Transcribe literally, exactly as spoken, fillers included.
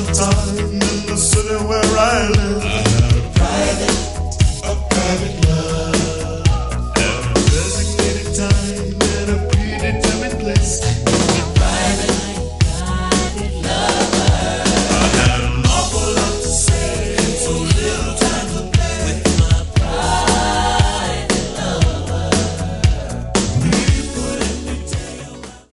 time in the city where I live. I have a private, a private love. Have a designated time and a predetermined place.